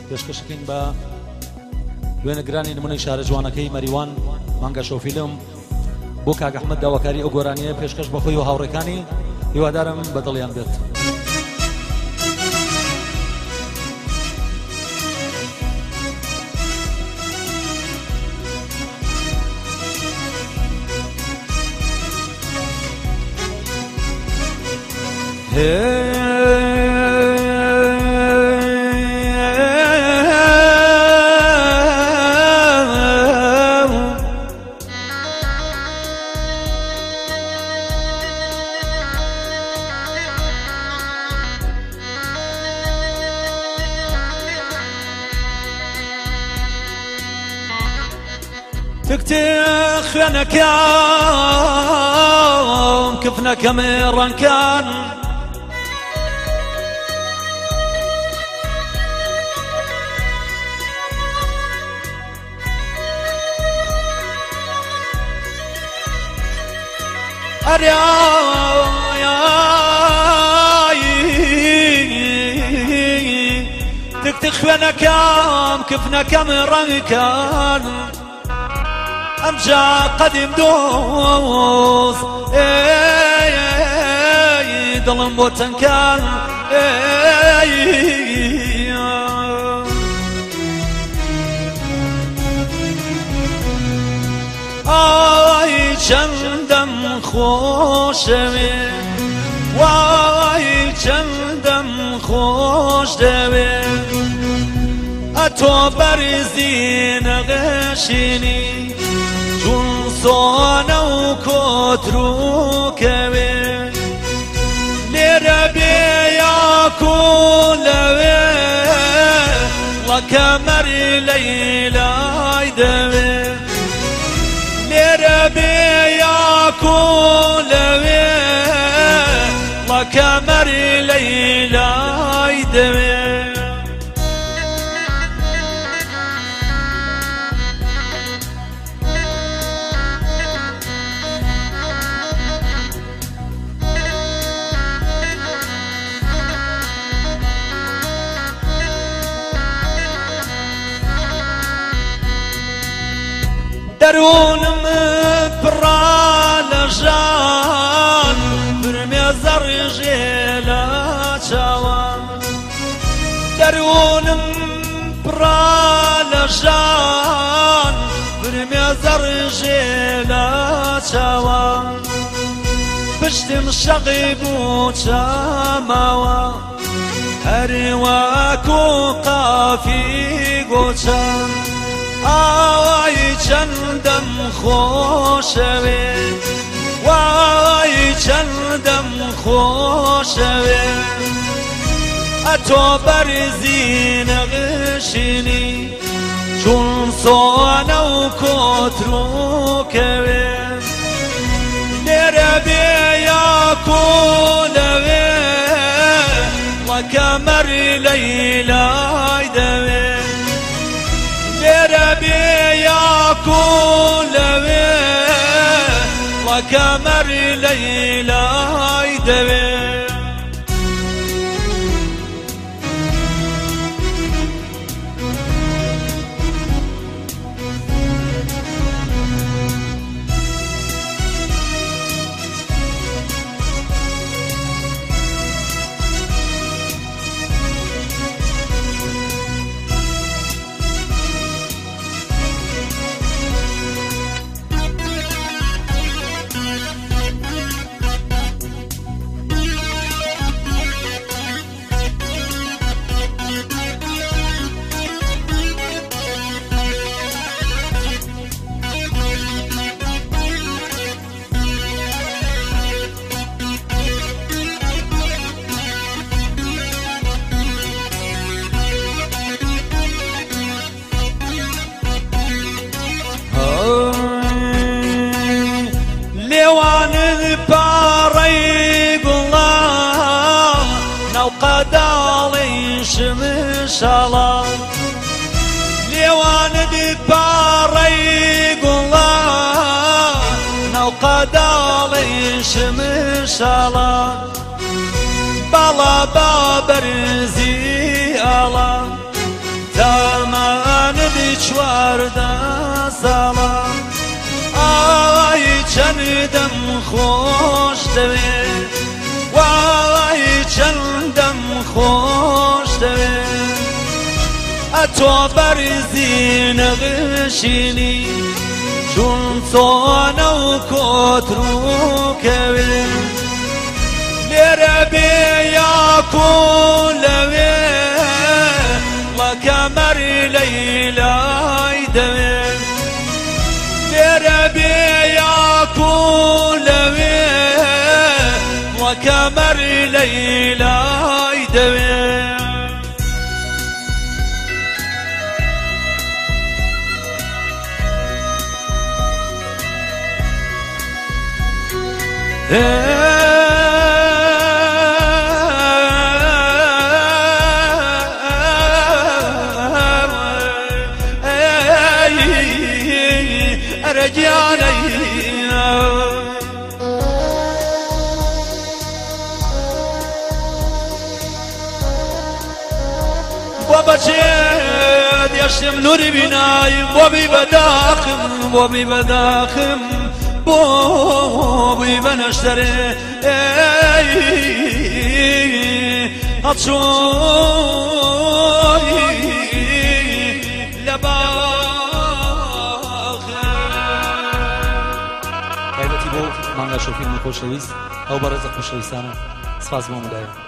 پێشکەشەکەین بە وێنەگرانی نمونەی شارە جوانەکەی مەریوان مانگە شۆفیلم بۆ کاک ئەحمەد داواکاری ئەو گۆرانیە پێشکەش بەخۆی و هاوڕێکانی هیوادارم بەدڵیان بێت. تكتي خوانكام كفنا كميران كان تكتي خوانكام كفنا كميران كان أمجا قديم دوس ظلم بوتن كان چندم خوشمه وای چندم خوش دوه اتو برزین غشینی جون صانه و کترو کبه لیره بیا کلوه وکمر لیلای دوه لیره بیا کلوه وکمر لیلای دوه درونم برالجان برمي زرجيلا چاوان درونم برالجان برمي زرجيلا چاوان بشتم شغيبو چاماوا هرواكو قافي قوچان آی چندم خوشوه وای چندم خوشوه اتو برزین غشینی چون صانه و کترو کوه لیره بیا کلوه وکمر لیلای دوه بیا کلوه وکمر لیلای دوه شمشالا ليوان دباري قولا نو قدالي شمشالا بلا بابرزي الا چواردە ساڵە ئای چەندەم خۆش دەوێت وای چەندەم خۆش دەوێت ئەتۆ بەرزی نەغشینی چون چۆنە و کۆتر و کەوێت لێرە بێ یاکۆ لەوێ وەکەمەر لەیلای دەوێت لێرە بێ یاکۆ لەوێ وەکەمەر لەیلای دەوێت وبجد يشم نوري بناي بوبي بداخم بوبي بداخم بوبي بنشتري هاتشوي لباخم تایبەتی بۆ مانگا شۆفیلمی خۆشەویست ئەو بەڕێزە خۆشەویستانە سپاس بۆ مولایە